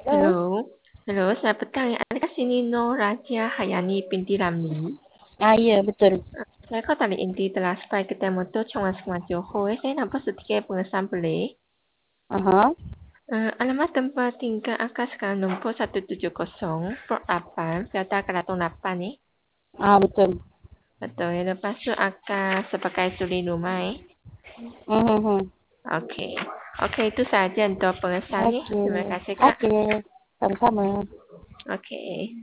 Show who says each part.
Speaker 1: Halo.
Speaker 2: Halo, halo, selamat petang. Adakah sini Nur Raja Hayani binti Ramli?
Speaker 1: Iya betul.
Speaker 2: Saya kau tali inti telah sampai ke motor Chongan Sekolah Johor. Saya nampak setika pengesan boleh.
Speaker 1: Aha.
Speaker 2: Alamat tempat tinggal akak sekarang nombor 170 Port 8, Delta Keraton 8 ni.
Speaker 1: Betul.
Speaker 2: Betul, yang lepas tu akak sebagai suri rumah
Speaker 1: Mhm.
Speaker 2: Okey. Okey, itu saja untuk pengesan ni.
Speaker 1: Okey.
Speaker 2: Terima kasih Kak.
Speaker 1: Okey. Sama-sama.
Speaker 2: Okey.